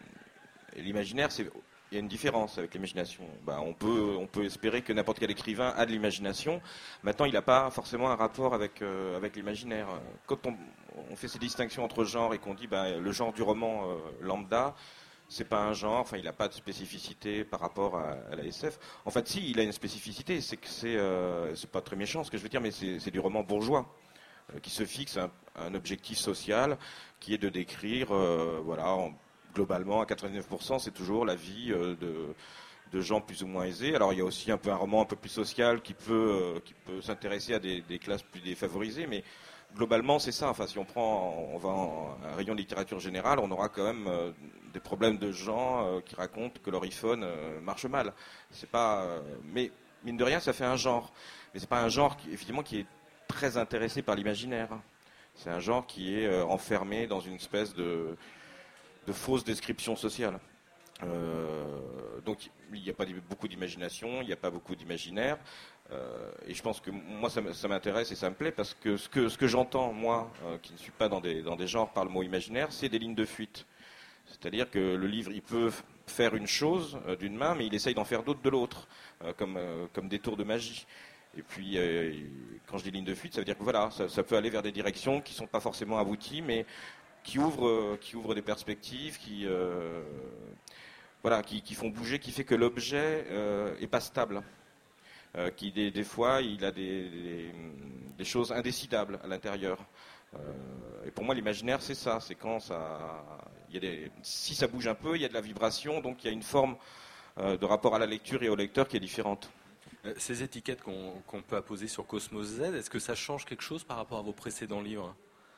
et l'imaginaire, c'est... Il y a une différence avec l'imagination. Ben, on peut, on peut espérer que n'importe quel écrivain a de l'imagination. Maintenant, il n'a pas forcément un rapport avec, euh, avec l'imaginaire. Quand on, on fait ces distinctions entre genres et qu'on dit ben, le genre du roman euh, lambda, c'est pas un genre, enfin, il n'a pas de spécificité par rapport à, à la S F. En fait, si, il a une spécificité, c'est que c'est, euh, c'est pas très méchant ce que je veux dire, mais c'est, c'est du roman bourgeois euh, qui se fixe un, un objectif social qui est de décrire, euh, voilà, en, globalement, à quatre-vingt-dix-neuf pour cent, c'est toujours la vie euh, de, de gens plus ou moins aisés. Alors, il y a aussi un peu un roman un peu plus social qui peut, euh, qui peut s'intéresser à des, des classes plus défavorisées, mais globalement, c'est ça. Enfin, si on prend, on va en un rayon de littérature générale, on aura quand même euh, des problèmes de gens euh, qui racontent que leur iPhone euh, marche mal. C'est pas, euh, mais mine de rien, ça fait un genre. Mais c'est pas un genre qui, évidemment, qui est très intéressé par l'imaginaire. C'est un genre qui est euh, enfermé dans une espèce de de fausses descriptions sociales. Euh, donc il n'y a pas beaucoup d'imagination, il n'y a pas beaucoup d'imaginaire. Euh, et je pense que moi ça, ça m'intéresse et ça me plaît parce que ce que, ce que j'entends, moi, euh, qui ne suis pas dans des, dans des genres par le mot imaginaire, c'est des lignes de fuite. C'est-à-dire que le livre, il peut faire une chose euh, d'une main, mais il essaye d'en faire d'autres de l'autre, euh, comme, euh, comme des tours de magie. Et puis, euh, quand je dis ligne de fuite, ça veut dire que voilà, ça, ça peut aller vers des directions qui ne sont pas forcément abouties, mais qui ouvrent, qui ouvrent des perspectives, qui, euh, voilà, qui, qui font bouger, qui fait que l'objet euh, est pas stable. euh, qui des, des fois il a des, des, des choses indécidables à l'intérieur. Euh, et pour moi l'imaginaire c'est ça, c'est quand ça, il y a des, si ça bouge un peu, il y a de la vibration, donc il y a une forme euh, de rapport à la lecture et au lecteur qui est différente. Ces étiquettes qu'on, qu'on peut apposer sur Cosmos Z, est-ce que ça change quelque chose par rapport à vos précédents livres ?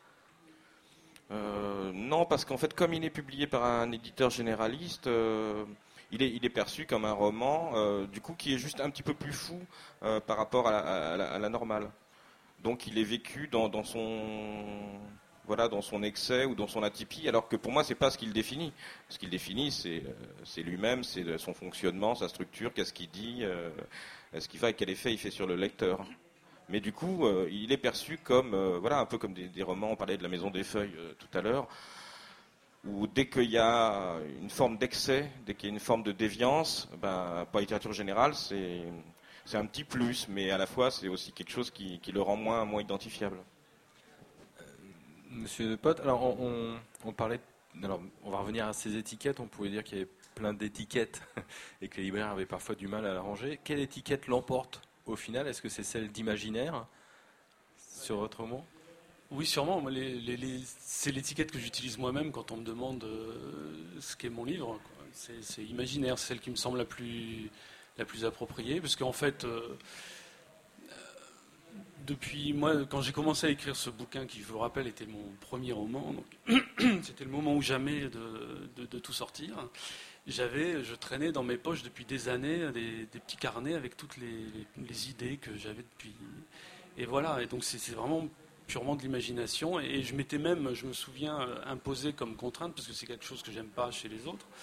euh, Non, parce qu'en fait, comme il est publié par un éditeur généraliste, euh, il, est, il est perçu comme un roman, euh, du coup, qui est juste un petit peu plus fou euh, par rapport à la, à, la, à la normale. Donc, il est vécu dans, dans son... Voilà, dans son excès ou dans son atypie, alors que pour moi, c'est pas ce qu'il définit. Ce qu'il définit, c'est, c'est lui-même, c'est son fonctionnement, sa structure, qu'est-ce qu'il dit, euh, ce qu'il fait et quel effet il fait sur le lecteur. Mais du coup, euh, il est perçu comme, euh, voilà, un peu comme des, des romans, on parlait de La Maison des Feuilles euh, tout à l'heure, où dès qu'il y a une forme d'excès, dès qu'il y a une forme de déviance, ben, pour la littérature générale, c'est, c'est un petit plus, mais à la fois, c'est aussi quelque chose qui, qui le rend moins, moins identifiable. Monsieur Pot, alors on, on, on parlait, alors on va revenir à ces étiquettes, on pouvait dire qu'il y avait plein d'étiquettes et que les libraires avaient parfois du mal à la ranger. Quelle étiquette l'emporte au final ? Est-ce que c'est celle d'imaginaire sur votre roman ? Oui, sûrement. Les, les, les, c'est l'étiquette que j'utilise moi-même quand on me demande euh, ce qu'est mon livre. Quoi. C'est, c'est imaginaire, c'est celle qui me semble la plus, la plus appropriée, parce qu'en fait... Euh, Depuis moi, quand j'ai commencé à écrire ce bouquin, qui, je vous le rappelle, était mon premier roman, donc c'était le moment ou jamais de, de, de tout sortir. J'avais, je traînais dans mes poches depuis des années des, des petits carnets avec toutes les, les, les idées que j'avais depuis. Et voilà. Et donc c'est, c'est vraiment purement de l'imagination. Et, et je m'étais même, je me souviens, imposé comme contrainte, parce que c'est quelque chose que j'aime pas chez les autres,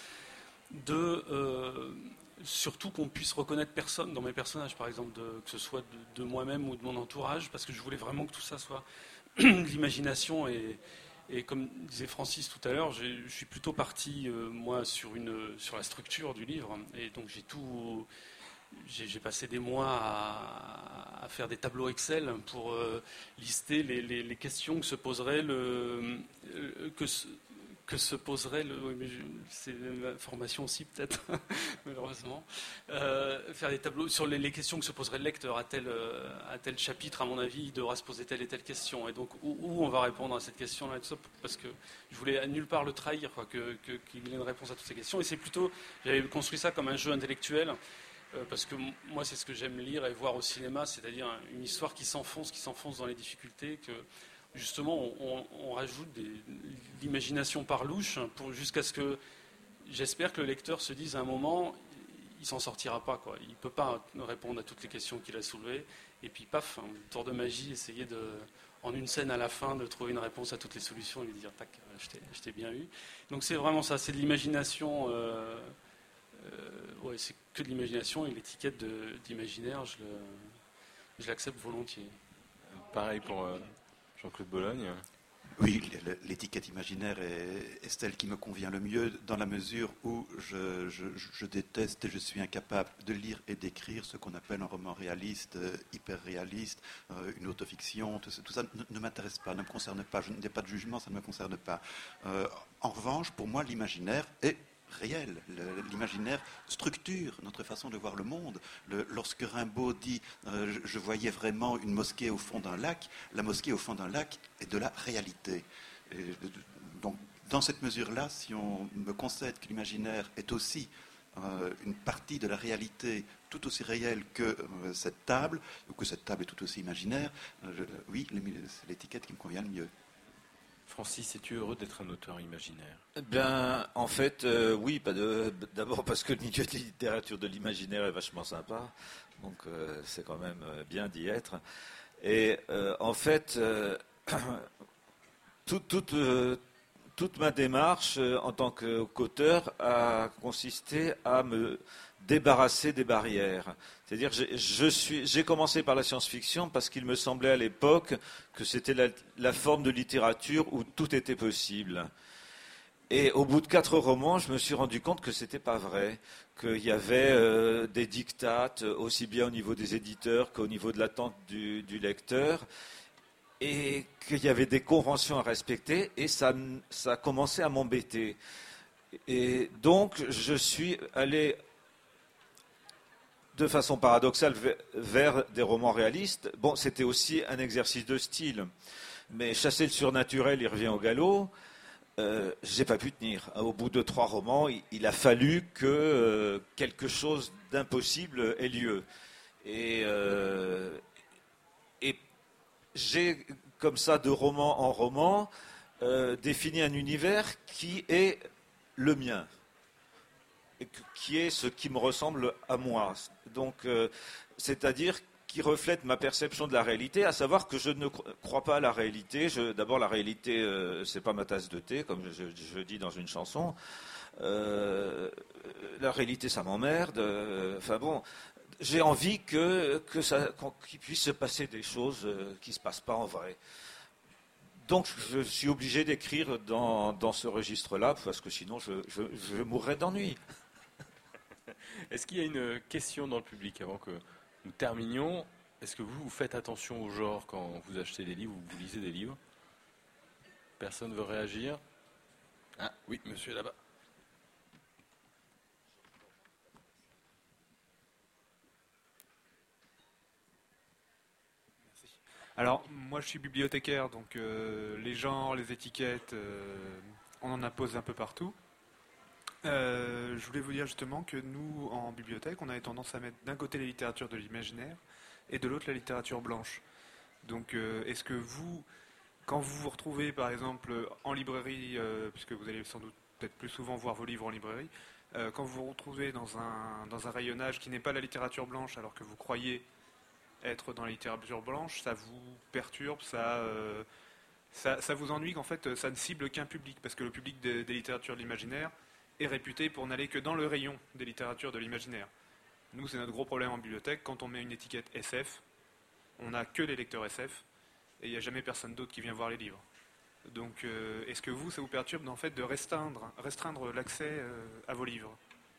de euh, surtout qu'on puisse reconnaître personne dans mes personnages, par exemple, de, que ce soit de, de moi-même ou de mon entourage, parce que je voulais vraiment que tout ça soit de l'imagination. Et, et comme disait Francis tout à l'heure, j'ai, je suis plutôt parti, euh, moi, sur, une, sur la structure du livre. Et donc j'ai tout... J'ai, j'ai passé des mois à, à faire des tableaux Excel pour euh, lister les, les, les questions que se poserait le... Que se, que se poserait le... Oui, mais je, c'est la formation aussi, peut-être, malheureusement. Euh, faire des tableaux sur les, les questions que se poserait le lecteur à tel, à tel chapitre, à mon avis, il devra se poser telle et telle question. Et donc, où, où on va répondre à cette question-là, et tout ça, parce que je voulais à nulle part le trahir, quoi, que, que, qu'il ait une réponse à toutes ces questions. Et c'est plutôt... J'avais construit ça comme un jeu intellectuel, euh, parce que moi, c'est ce que j'aime lire et voir au cinéma, c'est-à-dire une histoire qui s'enfonce, qui s'enfonce dans les difficultés, que... Justement, on, on rajoute des, l'imagination par louche pour, jusqu'à ce que, j'espère que le lecteur se dise à un moment, il s'en sortira pas, quoi. Il ne peut pas répondre à toutes les questions qu'il a soulevées. Et puis, paf, un tour de magie, essayer de, en une scène à la fin, de trouver une réponse à toutes les solutions et lui dire, tac, je t'ai, je t'ai bien eu. Donc c'est vraiment ça, c'est de l'imagination. Euh, euh, ouais, c'est que de l'imagination, et l'étiquette de, d'imaginaire, je, le, je l'accepte volontiers. Pareil pour... Euh... Jean-Claude Bologne. Oui, l'étiquette imaginaire est, est celle qui me convient le mieux, dans la mesure où je, je, je déteste et je suis incapable de lire et d'écrire ce qu'on appelle un roman réaliste, euh, hyper réaliste, euh, une autofiction. Tout ça, tout ça ne, ne m'intéresse pas, ne me concerne pas. Je n'ai pas de jugement, ça ne me concerne pas. Euh, en revanche, pour moi, l'imaginaire est réel. Le, l'imaginaire structure notre façon de voir le monde. Le, lorsque Rimbaud dit euh, je, je voyais vraiment une mosquée au fond d'un lac, la mosquée au fond d'un lac est de la réalité. Et, donc, dans cette mesure-là, si on me concède que l'imaginaire est aussi euh, une partie de la réalité tout aussi réelle que euh, cette table, ou que cette table est tout aussi imaginaire, euh, je, oui, c'est l'étiquette qui me convient le mieux. Francis, es-tu heureux d'être un auteur imaginaire ? Ben, en fait, euh, oui, pas de, d'abord parce que le milieu de la littérature de l'imaginaire est vachement sympa, donc euh, c'est quand même bien d'y être. Et euh, en fait, euh, toute, toute, euh, toute ma démarche euh, en tant qu'auteur a consisté à me débarrasser des barrières. C'est-à-dire, je, je suis, j'ai commencé par la science-fiction parce qu'il me semblait à l'époque que c'était la, la forme de littérature où tout était possible. Et au bout de quatre romans, je me suis rendu compte que c'était pas vrai, qu'il y avait euh, des dictates aussi bien au niveau des éditeurs qu'au niveau de l'attente du, du lecteur, et qu'il y avait des conventions à respecter, et ça, ça a commencé à m'embêter. Et donc, je suis allé de façon paradoxale vers des romans réalistes. Bon, c'était aussi un exercice de style. Mais chasser le surnaturel, il revient au galop. Euh, j'ai pas pu tenir. Au bout de trois romans, il, il a fallu que euh, quelque chose d'impossible ait lieu. Et, euh, et j'ai, comme ça, de roman en roman, euh, défini un univers qui est le mien, et qui est ce qui me ressemble à moi. Donc, euh, c'est-à-dire qui reflète ma perception de la réalité, à savoir que je ne crois pas à la réalité. Je, d'abord, la réalité, euh, c'est pas ma tasse de thé, comme je, je dis dans une chanson. Euh, la réalité, ça m'emmerde. Euh, enfin bon, j'ai envie que, que ça, qu'il puisse se passer des choses euh, qui ne se passent pas en vrai. Donc, je suis obligé d'écrire dans, dans ce registre-là, parce que sinon, je, je, je mourrais d'ennui. Est-ce qu'il y a une question dans le public avant que nous terminions? Est-ce que vous, vous faites attention au genre quand vous achetez des livres ou vous lisez des livres? Personne ne veut réagir? Ah oui, monsieur là-bas. Alors, moi je suis bibliothécaire, donc euh, les genres, les étiquettes, euh, on en impose un peu partout. Euh, je voulais vous dire justement que nous, en bibliothèque, on avait tendance à mettre d'un côté la littérature de l'imaginaire et de l'autre la littérature blanche. Donc, euh, est-ce que vous, quand vous vous retrouvez par exemple en librairie, euh, puisque vous allez sans doute peut-être plus souvent voir vos livres en librairie, euh, quand vous vous retrouvez dans un, dans un rayonnage qui n'est pas la littérature blanche alors que vous croyez être dans la littérature blanche, ça vous perturbe, ça, euh, ça, ça vous ennuie qu'en fait ça ne cible qu'un public, parce que le public des, des littératures de l'imaginaire est réputé pour n'aller que dans le rayon des littératures de l'imaginaire. Nous, c'est notre gros problème en bibliothèque. Quand on met une étiquette S F, on n'a que les lecteurs S F, et il n'y a jamais personne d'autre qui vient voir les livres. Donc, euh, est-ce que vous, ça vous perturbe en fait de restreindre, restreindre l'accès euh, à vos livres?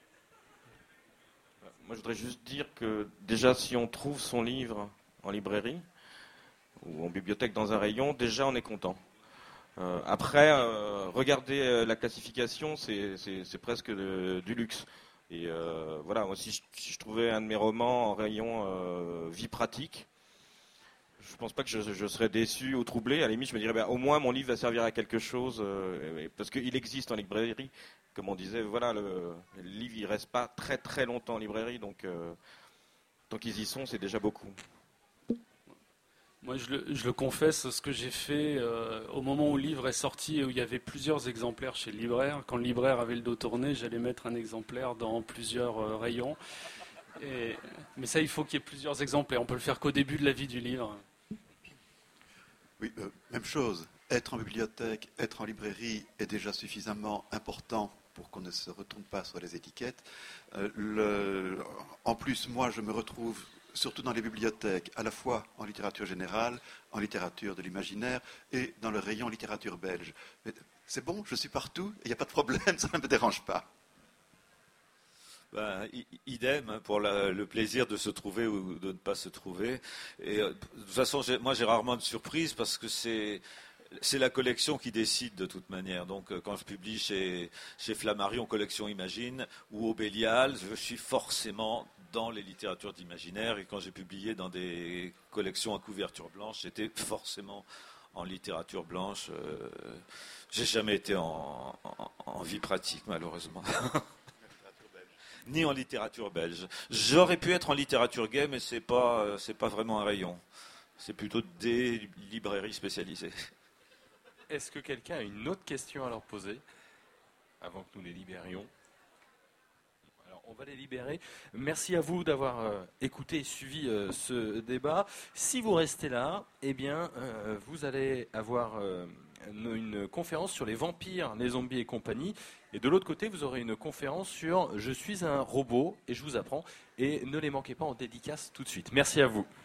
Moi, je voudrais juste dire que déjà, si on trouve son livre en librairie ou en bibliothèque dans un rayon, déjà, on est content. Euh, après, euh, regarder euh, la classification, c'est, c'est, c'est presque de, du luxe. Et euh, voilà, moi, si je, si je trouvais un de mes romans en rayon euh, vie pratique, je pense pas que je, je serais déçu ou troublé. À la limite, je me dirais, bah, au moins, mon livre va servir à quelque chose, euh, parce qu'il existe en librairie. Comme on disait, voilà, le, le livre, il reste pas très très longtemps en librairie, donc euh, tant qu'ils y sont, c'est déjà beaucoup. Moi, je le, je le confesse, ce que j'ai fait euh, au moment où le livre est sorti et où il y avait plusieurs exemplaires chez le libraire, quand le libraire avait le dos tourné, j'allais mettre un exemplaire dans plusieurs euh, rayons. Et, mais ça, il faut qu'il y ait plusieurs exemplaires. On peut le faire qu'au début de la vie du livre. Oui, euh, même chose. Être en bibliothèque, être en librairie est déjà suffisamment important pour qu'on ne se retourne pas sur les étiquettes. Euh, le... En plus, moi, je me retrouve surtout dans les bibliothèques, à la fois en littérature générale, en littérature de l'imaginaire et dans le rayon littérature belge. Mais c'est bon, je suis partout, il n'y a pas de problème, ça ne me dérange pas. Ben, idem pour la, le plaisir de se trouver ou de ne pas se trouver. Et, de toute façon, j'ai, moi j'ai rarement de surprises parce que c'est, c'est la collection qui décide de toute manière. Donc quand je publie chez, chez Flammarion Collection Imagine ou au Bélial, je suis forcément dans les littératures d'imaginaire. Et quand j'ai publié dans des collections à couverture blanche, j'étais forcément en littérature blanche. Euh, j'ai jamais été en, en, en vie pratique, malheureusement. Ni en littérature belge. J'aurais pu être en littérature gay, mais c'est pas, c'est pas vraiment un rayon. C'est plutôt des librairies spécialisées. Est-ce que quelqu'un a une autre question à leur poser avant que nous les libérions? Alors, on va les libérer. Merci à vous d'avoir euh, écouté et suivi euh, ce débat. Si vous restez là, eh bien, euh, vous allez avoir euh, une, une conférence sur les vampires, les zombies et compagnie. Et de l'autre côté, vous aurez une conférence sur « Je suis un robot » et je vous apprends. Et ne les manquez pas en dédicace tout de suite. Merci à vous.